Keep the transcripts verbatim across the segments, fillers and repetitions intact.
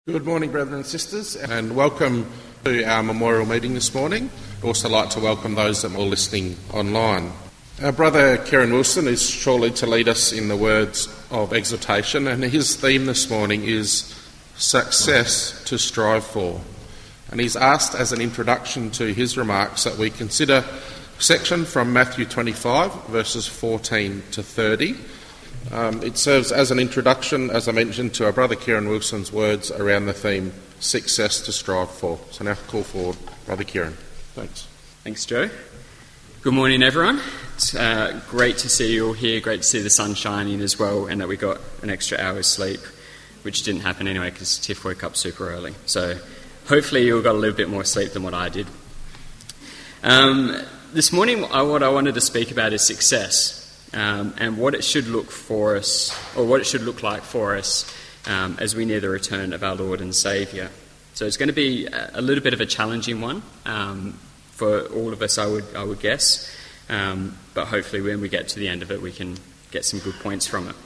Good morning, brothers and sisters, and welcome to our memorial meeting this morning. I'd also like to welcome those that are listening online. Our brother Kieran Wilson is shortly to lead us in the words of exhortation, and his theme this morning is success to strive for. And he's asked as an introduction to his remarks that we consider a section from Matthew twenty-five, verses fourteen to thirty. Um, it serves as an introduction, as I mentioned, to our brother Kieran Wilson's words around the theme, success to strive for. So now call forward Brother Kieran. Thanks. Thanks, Joe. Good morning, everyone. It's uh, great to see you all here, great to see the sun shining as well, and that we got an extra hour's sleep, which didn't happen anyway because Tiff woke up super early. So hopefully you all got a little bit more sleep than what I did. Um, this morning, what I wanted to speak about is success. Um, and what it should look for us, or what it should look like for us um, as we near the return of our Lord and Saviour. So it's going to be a little bit of a challenging one um, for all of us, I would I would guess. Um, but hopefully, when we get to the end of it, we can get some good points from it.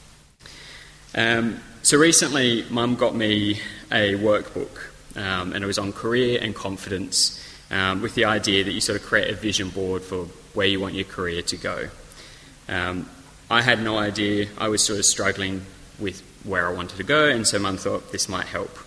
Um, so recently, Mum got me a workbook, um, and it was on career and confidence, um, with the idea that you sort of create a vision board for where you want your career to go. Um, I had no idea. I was sort of struggling with where I wanted to go, and so Mum thought this might help.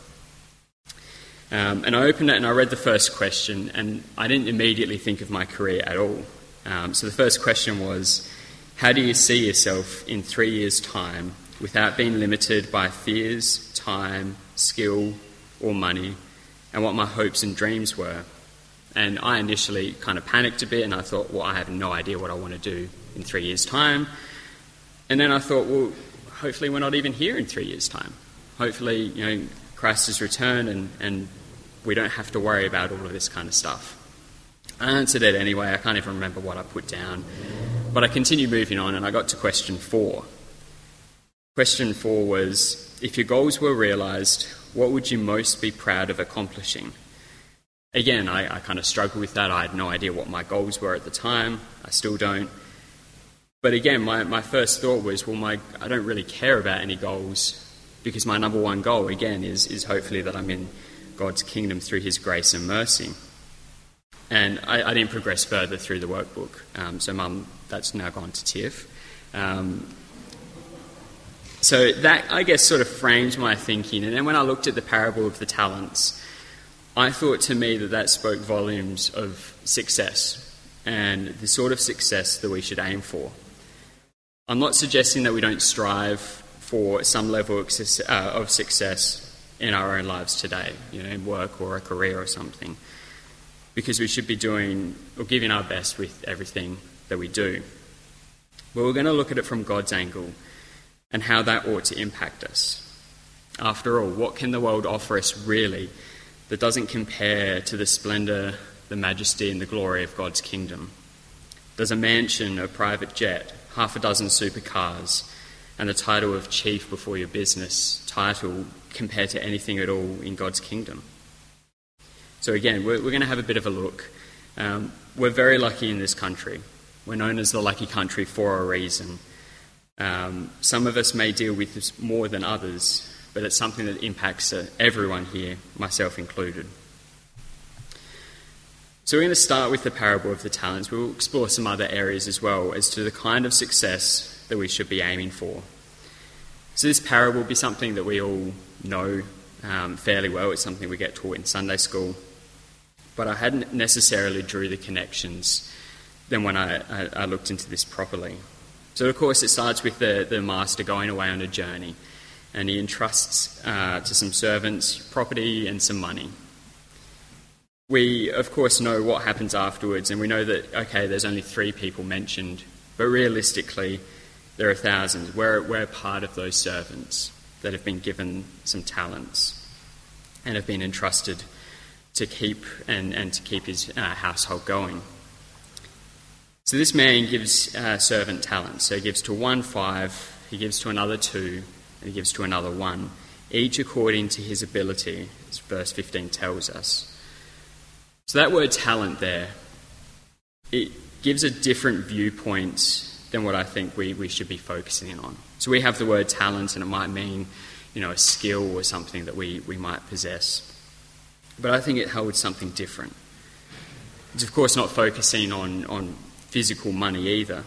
Um, and I opened it and I read the first question, and I didn't immediately think of my career at all. Um, so the first question was, how do you see yourself in three years' time without being limited by fears, time, skill, or money, and what my hopes and dreams were? And I initially kind of panicked a bit, and I thought, well, I have no idea what I want to do in three years' time. And then I thought, well, hopefully we're not even here in three years' time. Hopefully, you know, Christ has returned and, and we don't have to worry about all of this kind of stuff. I answered it anyway. I can't even remember what I put down. But I continued moving on, and I got to question four. Question four was, if your goals were realised, what would you most be proud of accomplishing? Again, I, I kind of struggled with that. I had no idea what my goals were at the time. I still don't. But again, my, my first thought was, well, my I don't really care about any goals because my number one goal, again, is, is hopefully that I'm in God's kingdom through his grace and mercy. And I, I didn't progress further through the workbook. Um, so, Mum, that's now gone to Tiff. Um, so that, I guess, sort of framed my thinking. And then when I looked at the parable of the talents, I thought to me that that spoke volumes of success and the sort of success that we should aim for. I'm not suggesting that we don't strive for some level of success in our own lives today, you know, in work or a career or something, because we should be doing or giving our best with everything that we do. But we're going to look at it from God's angle and how that ought to impact us. After all, what can the world offer us really that doesn't compare to the splendour, the majesty and the glory of God's kingdom? Does a mansion, a private jet, half a dozen supercars, and the title of chief before your business title compare to anything at all in God's kingdom? So again, we're, we're going to have a bit of a look. Um, we're very lucky in this country. We're known as the lucky country for a reason. Um, some of us may deal with this more than others, but it's something that impacts uh, everyone here, myself included. So we're going to start with the parable of the talents. We'll explore some other areas as well as to the kind of success that we should be aiming for. So this parable will be something that we all know um, fairly well. It's something we get taught in Sunday school. But I hadn't necessarily drew the connections then when I, I, I looked into this properly. So of course it starts with the, the master going away on a journey, and he entrusts uh, to some servants property and some money. We, of course, know what happens afterwards, and we know that, okay, there's only three people mentioned, but realistically, there are thousands. We're, we're part of those servants that have been given some talents and have been entrusted to keep and, and to keep his uh, household going. So this man gives uh, servant talents. So he gives to one five, he gives to another two, and he gives to another one, each according to his ability, as verse fifteen tells us. So that word talent there, it gives a different viewpoint than what I think we, we should be focusing on. So we have the word talent, and it might mean, you you know, a skill or something that we, we might possess. But I think it holds something different. It's of course not focusing on, on physical money either.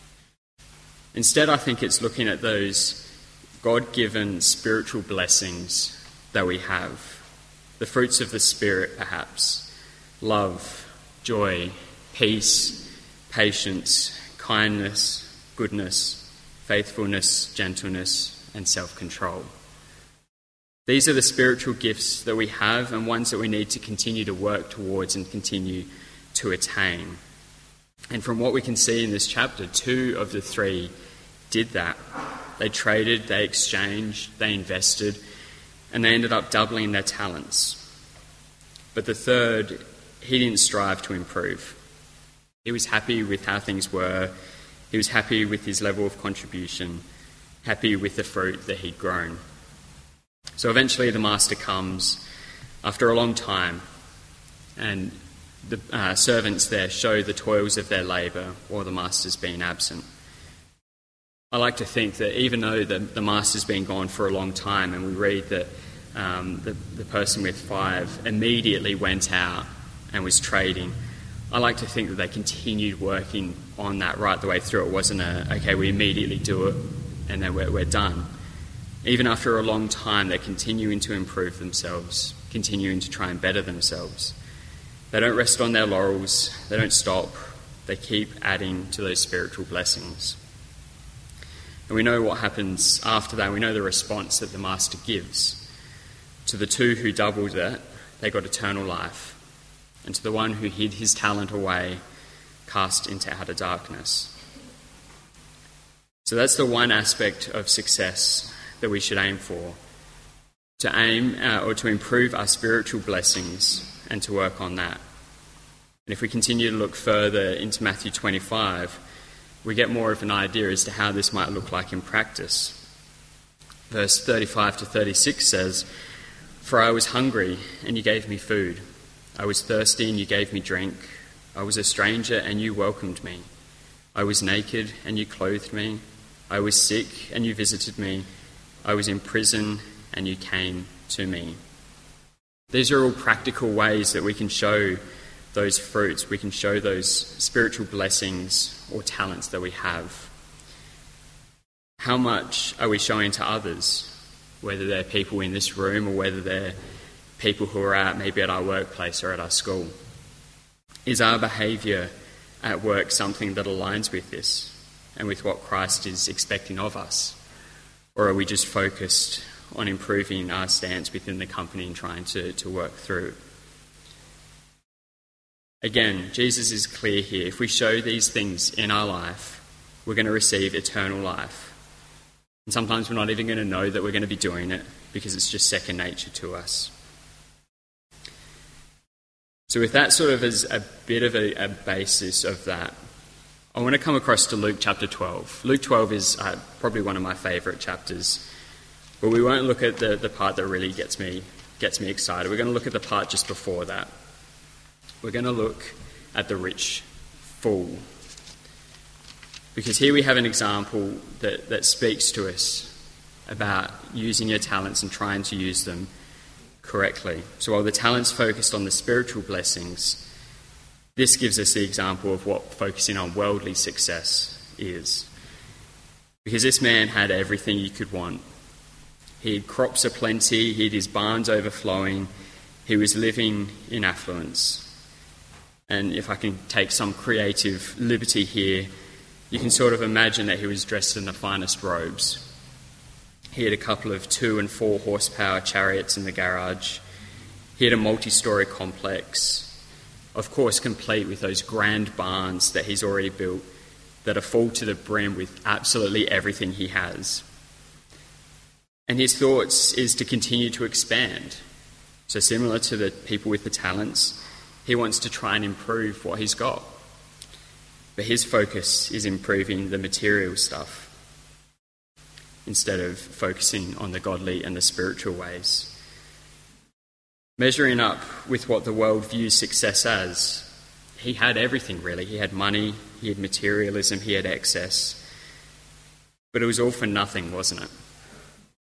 Instead, I think it's looking at those God-given spiritual blessings that we have, the fruits of the Spirit perhaps, love, joy, peace, patience, kindness, goodness, faithfulness, gentleness, and self-control. These are the spiritual gifts that we have and ones that we need to continue to work towards and continue to attain. And from what we can see in this chapter, two of the three did that. They traded, they exchanged, they invested, and they ended up doubling their talents. But the third, he didn't strive to improve. He was happy with how things were. He was happy with his level of contribution, happy with the fruit that he'd grown. So eventually the master comes after a long time, and the uh, servants there show the toils of their labour while the master's been absent. I like to think that even though the, the master's been gone for a long time, and we read that um, the, the person with five immediately went out and was trading, I like to think that they continued working on that right the way through. It wasn't a, okay, we immediately do it and then we're, we're done. Even after a long time, they're continuing to improve themselves, continuing to try and better themselves. They don't rest on their laurels, they don't stop, they keep adding to those spiritual blessings. And we know what happens after that. We know the response that the master gives. To the two who doubled that, they got eternal life. And to the one who hid his talent away, cast into outer darkness. So that's the one aspect of success that we should aim for. To aim uh, or to improve our spiritual blessings and to work on that. And if we continue to look further into Matthew twenty-five, we get more of an idea as to how this might look like in practice. Verse thirty-five to thirty-six says, "For I was hungry, and you gave me food. I was thirsty, and you gave me drink. I was a stranger, and you welcomed me. I was naked, and you clothed me. I was sick, and you visited me. I was in prison, and you came to me." These are all practical ways that we can show those fruits, we can show those spiritual blessings or talents that we have. How much are we showing to others, whether they're people in this room or whether they're people who are out maybe at our workplace or at our school? Is our behaviour at work something that aligns with this and with what Christ is expecting of us? Or are we just focused on improving our stance within the company and trying to, to work through? Again, Jesus is clear here. If we show these things in our life, we're going to receive eternal life. And sometimes we're not even going to know that we're going to be doing it because it's just second nature to us. So with that sort of as a bit of a, a basis of that, I want to come across to Luke chapter twelve. Luke twelve is uh, probably one of my favourite chapters. But we won't look at the, the part that really gets me gets me excited. We're going to look at the part just before that. We're going to look at the rich fool. Because here we have an example that, that speaks to us about using your talents and trying to use them correctly. So while the talents focused on the spiritual blessings, this gives us the example of what focusing on worldly success is. Because this man had everything you could want. He had crops aplenty, he had his barns overflowing, he was living in affluence. And if I can take some creative liberty here, you can sort of imagine that he was dressed in the finest robes. He had a couple of two and four horsepower chariots in the garage. He had a multi-storey complex, of course complete with those grand barns that he's already built that are full to the brim with absolutely everything he has. And his thoughts is to continue to expand. So similar to the people with the talents, he wants to try and improve what he's got. But his focus is improving the material stuff instead of focusing on the godly and the spiritual ways. Measuring up with what the world views success as, he had everything really. He had money, he had materialism, he had excess. But it was all for nothing, wasn't it?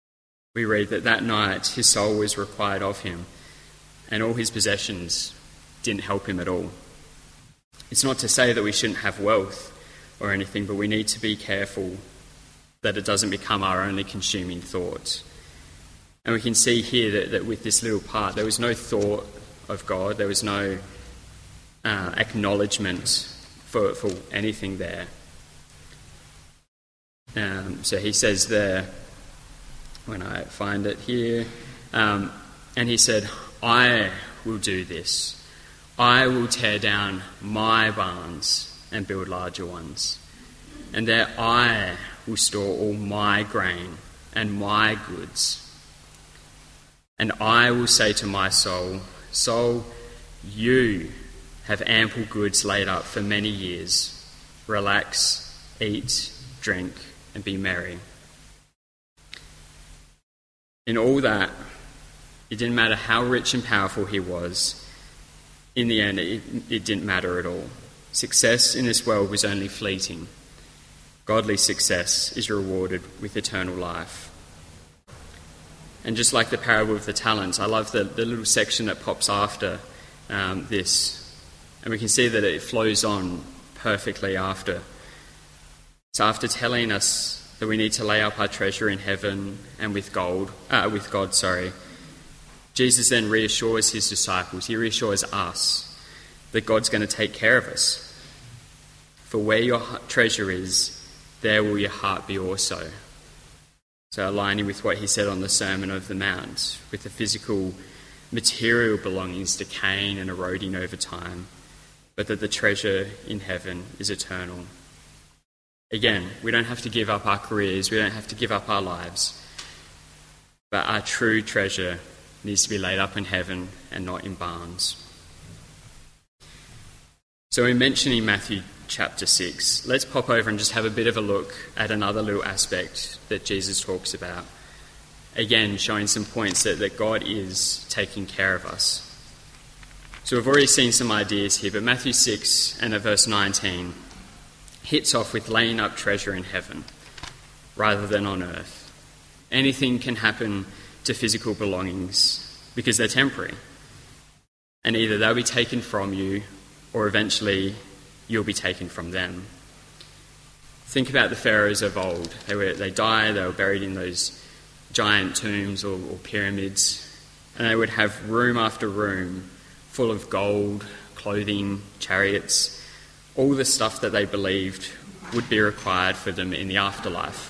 we read that that night his soul was required of him, and all his possessions didn't help him at all. It's not to say that we shouldn't have wealth or anything, but we need to be careful that it doesn't become our only consuming thought. And we can see here that, that with this little part, there was no thought of God, there was no uh, acknowledgement for, for anything there. Um, so he says there, when I find it here, um, and he said, I will do this. I will tear down my barns and build larger ones. And there I will store all my grain and my goods. And I will say to my soul, soul, you have ample goods laid up for many years. Relax, eat, drink, and be merry. In all that, it didn't matter how rich and powerful he was. In the end, it, it didn't matter at all. Success in this world was only fleeting. Godly success is rewarded with eternal life. And just like the parable of the talents, I love the, the little section that pops after um, this. And we can see that it flows on perfectly after. So after telling us that we need to lay up our treasure in heaven and with gold, uh, with God, sorry, Jesus then reassures his disciples, he reassures us that God's going to take care of us. For where your treasure is, there will your heart be also. So aligning with what he said on the Sermon on the Mount, with the physical, material belongings decaying and eroding over time, but that the treasure in heaven is eternal. Again, we don't have to give up our careers, we don't have to give up our lives, but our true treasure needs to be laid up in heaven and not in barns. So in mentioning Matthew chapter six, let's pop over and just have a bit of a look at another little aspect that Jesus talks about. Again, showing some points that, that God is taking care of us. So we've already seen some ideas here, but Matthew six and at verse nineteen hits off with laying up treasure in heaven rather than on earth. Anything can happen to physical belongings because they're temporary. And either they'll be taken from you or eventually you'll be taken from them. Think about the pharaohs of old. They were they died, they were buried in those giant tombs or, or pyramids, and they would have room after room full of gold, clothing, chariots, all the stuff that they believed would be required for them in the afterlife.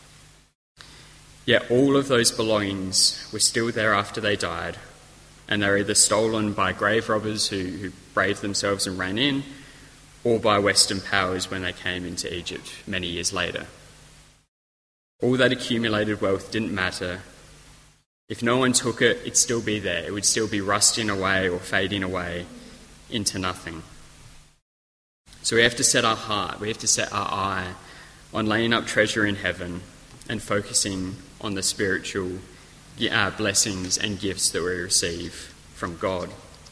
Yet all of those belongings were still there after they died, and they were either stolen by grave robbers who, who braved themselves and ran in, or by Western powers when they came into Egypt many years later. All that accumulated wealth didn't matter. If no one took it, it'd still be there. It would still be rusting away or fading away into nothing. So we have to set our heart, we have to set our eye on laying up treasure in heaven and focusing on the spiritual uh, blessings and gifts that we receive from God.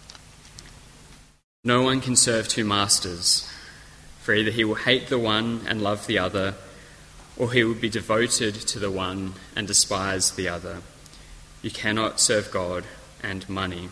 No one can serve two masters, for either he will hate the one and love the other, or he will be devoted to the one and despise the other. You cannot serve God and money.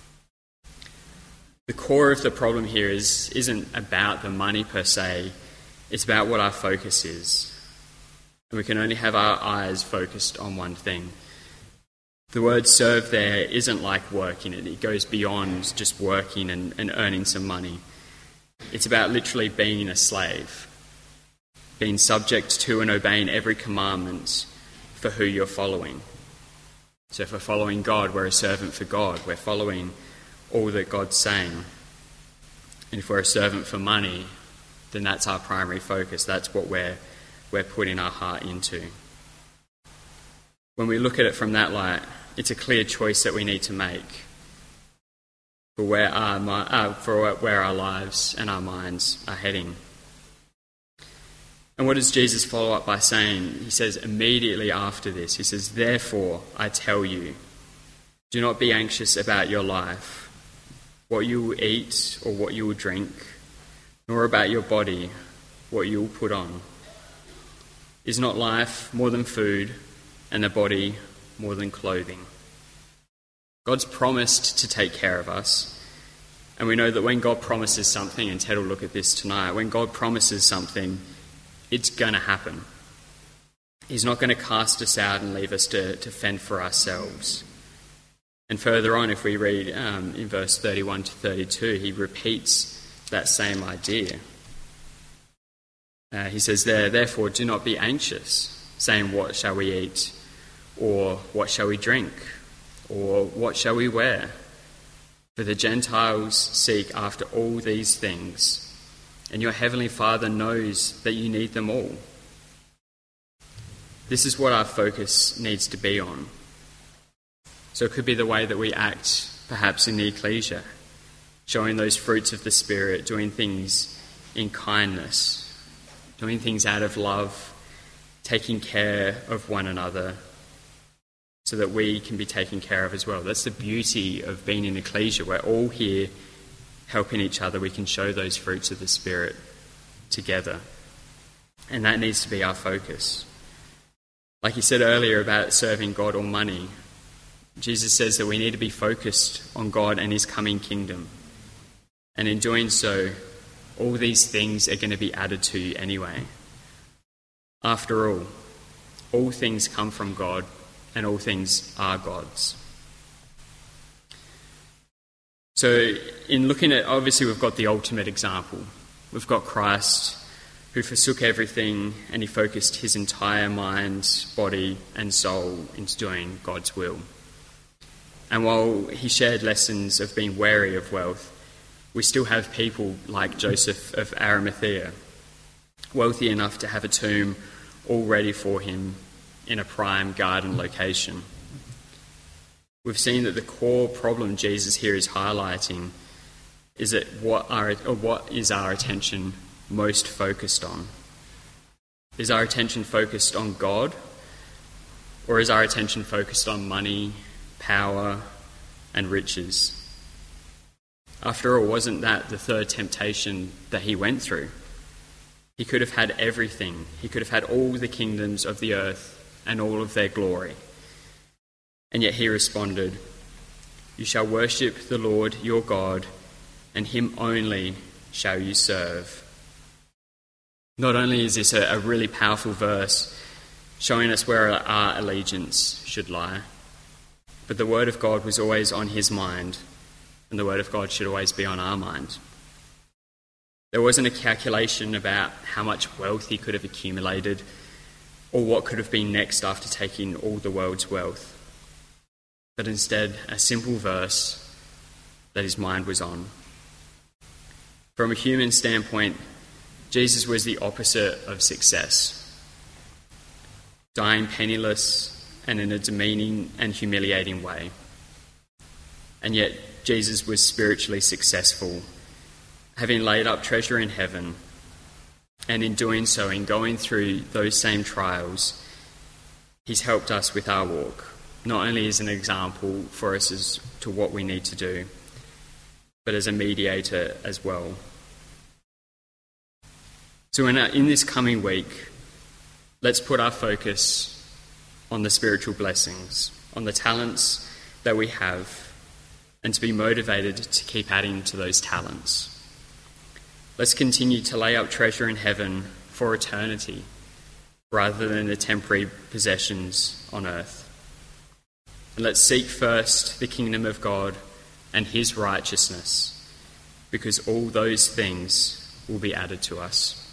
The core of the problem here is, isn't about the money per se, it's about what our focus is. And we can only have our eyes focused on one thing. The word serve there isn't like working it. It goes beyond just working and, and earning some money. It's about literally being a slave, being subject to and obeying every commandment for who you're following. So if we're following God, we're a servant for God. We're following all that God's saying. And if we're a servant for money, then that's our primary focus. That's what we're, we're putting our heart into. When we look at it from that light, it's a clear choice that we need to make for where our, uh, for where our lives and our minds are heading. And what does Jesus follow up by saying? He says immediately after this, he says, "Therefore I tell you, do not be anxious about your life, what you will eat or what you will drink, nor about your body, what you will put on. Is not life more than food, and the body more than clothing. God's promised to take care of us, and we know that when God promises something, and Ted will look at this tonight, when God promises something, it's going to happen. He's not going to cast us out and leave us to, to fend for ourselves. And further on, if we read um, in verse thirty-one to thirty-two, he repeats that same idea. Uh, he says there, "Therefore do not be anxious, saying, 'What shall we eat?' Or 'What shall we drink?' Or 'What shall we wear?' For the Gentiles seek after all these things, and your heavenly Father knows that you need them all." This is what our focus needs to be on. So it could be the way that we act, perhaps in the ecclesia, showing those fruits of the Spirit, doing things in kindness, doing things out of love, taking care of one another, so that we can be taken care of as well. That's the beauty of being in ecclesia. We're all here helping each other. We can show those fruits of the Spirit together. And that needs to be our focus. Like he said earlier about serving God or money, Jesus says that we need to be focused on God and his coming kingdom. And in doing so, all these things are going to be added to you anyway. After all, all things come from God, and all things are God's. So in looking at, obviously we've got the ultimate example. We've got Christ, who forsook everything and he focused his entire mind, body and soul into doing God's will. And while he shared lessons of being wary of wealth, we still have people like Joseph of Arimathea, wealthy enough to have a tomb all ready for him in a prime garden location. We've seen that the core problem Jesus here is highlighting is that what our, or what is our attention most focused on? Is our attention focused on God, or is our attention focused on money, power, and riches? After all, wasn't that the third temptation that he went through? He could have had everything. He could have had all the kingdoms of the earth and all of their glory. And yet he responded, "You shall worship the Lord your God, and him only shall you serve." Not only is this a, a really powerful verse showing us where our allegiance should lie, but the word of God was always on his mind, and the word of God should always be on our mind. There wasn't a calculation about how much wealth he could have accumulated or what could have been next after taking all the world's wealth, but instead a simple verse that his mind was on. From a human standpoint, Jesus was the opposite of success, dying penniless and in a demeaning and humiliating way. And yet Jesus was spiritually successful, having laid up treasure in heaven, and in doing so, in going through those same trials, he's helped us with our walk, not only as an example for us as to what we need to do, but as a mediator as well. So in, our, in this coming week, let's put our focus on the spiritual blessings, on the talents that we have, and to be motivated to keep adding to those talents. Let's continue to lay up treasure in heaven for eternity, rather than the temporary possessions on earth. And let's seek first the kingdom of God and his righteousness, because all those things will be added to us.